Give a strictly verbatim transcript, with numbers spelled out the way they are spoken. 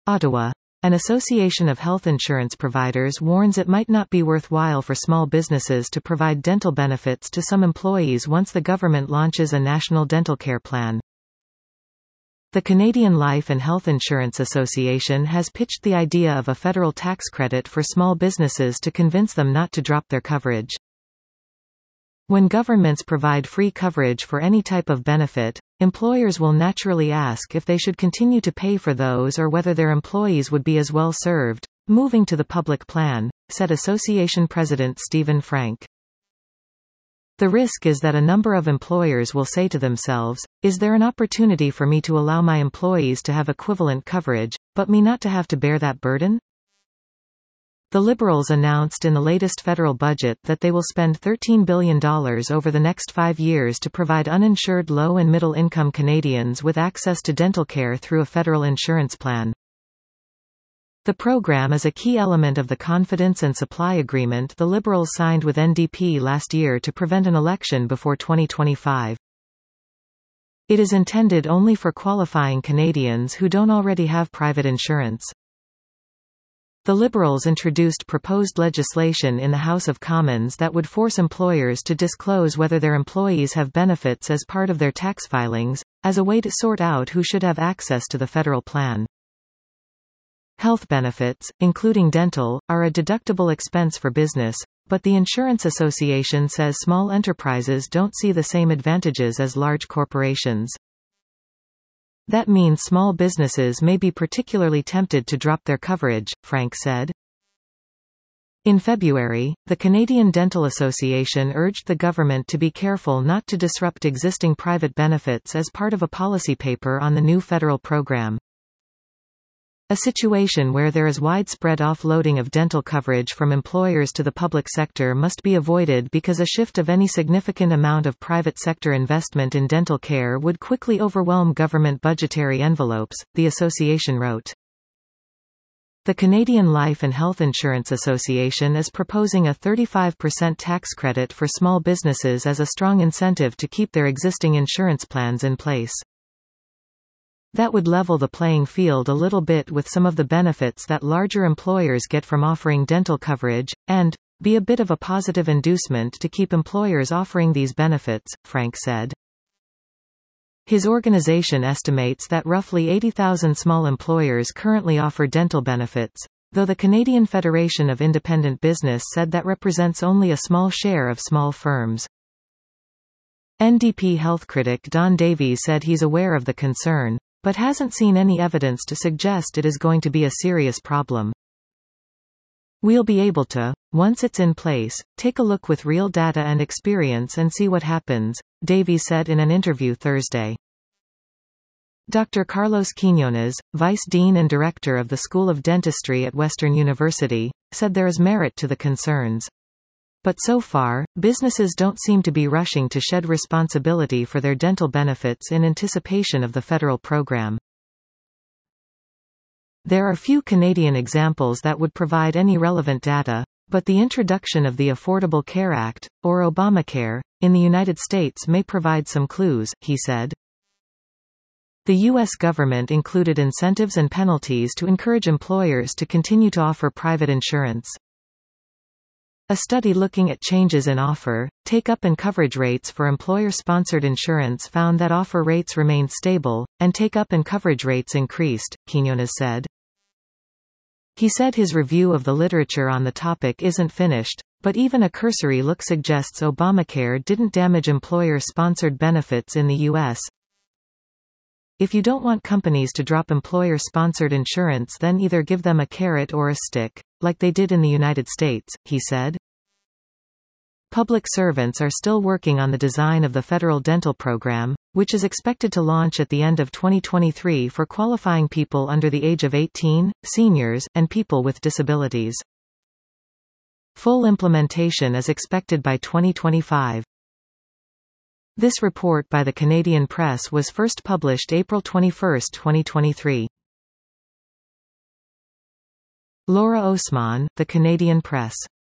Ottawa. An association of health insurance providers warns it might not be worthwhile for small businesses to provide dental benefits to some employees once the government launches a national dental care plan. The Canadian Life and Health Insurance Association has pitched the idea of a federal tax credit for small businesses to convince them not to drop their coverage. When governments provide free coverage for any type of benefit, employers will naturally ask if they should continue to pay for those or whether their employees would be as well served moving to the public plan, said Association President Stephen Frank. The risk is that a number of employers will say to themselves, is there an opportunity for me to allow my employees to have equivalent coverage, but me not to have to bear that burden? The Liberals announced in the latest federal budget that they will spend thirteen billion dollars over the next five years to provide uninsured low- and middle-income Canadians with access to dental care through a federal insurance plan. The program is a key element of the Confidence and Supply Agreement the Liberals signed with N D P last year to prevent an election before twenty twenty-five. It is intended only for qualifying Canadians who don't already have private insurance. The Liberals introduced proposed legislation in the House of Commons that would force employers to disclose whether their employees have benefits as part of their tax filings, as a way to sort out who should have access to the federal plan. Health benefits, including dental, are a deductible expense for business, but the Insurance Association says small enterprises don't see the same advantages as large corporations. That means small businesses may be particularly tempted to drop their coverage, Frank said. In February, the Canadian Dental Association urged the government to be careful not to disrupt existing private benefits as part of a policy paper on the new federal program. A situation where there is widespread offloading of dental coverage from employers to the public sector must be avoided because a shift of any significant amount of private sector investment in dental care would quickly overwhelm government budgetary envelopes, the association wrote. The Canadian Life and Health Insurance Association is proposing a thirty-five percent tax credit for small businesses as a strong incentive to keep their existing insurance plans in place. That would level the playing field a little bit with some of the benefits that larger employers get from offering dental coverage, and be a bit of a positive inducement to keep employers offering these benefits, Frank said. His organization estimates that roughly eighty thousand small employers currently offer dental benefits, though the Canadian Federation of Independent Business said that represents only a small share of small firms. N D P health critic Don Davies said he's aware of the concern, but hasn't seen any evidence to suggest it is going to be a serious problem. We'll be able to, once it's in place, take a look with real data and experience and see what happens, Davies said in an interview Thursday. Doctor Carlos Quiñones, Vice Dean and Director of the School of Dentistry at Western University, said there is merit to the concerns. But so far, businesses don't seem to be rushing to shed responsibility for their dental benefits in anticipation of the federal program. There are few Canadian examples that would provide any relevant data, but the introduction of the Affordable Care Act, or Obamacare, in the United States may provide some clues, he said. The U S government included incentives and penalties to encourage employers to continue to offer private insurance. A study looking at changes in offer, take-up and coverage rates for employer-sponsored insurance found that offer rates remained stable, and take-up and coverage rates increased, Quiñones said. He said his review of the literature on the topic isn't finished, but even a cursory look suggests Obamacare didn't damage employer-sponsored benefits in the U S. If you don't want companies to drop employer-sponsored insurance, then either give them a carrot or a stick, like they did in the United States, he said. Public servants are still working on the design of the federal dental program, which is expected to launch at the end of twenty twenty-three for qualifying people under the age of eighteen, seniors, and people with disabilities. Full implementation is expected by twenty twenty-five. This report by the Canadian Press was first published April twenty-first, twenty twenty-three. Laura Osman, The Canadian Press.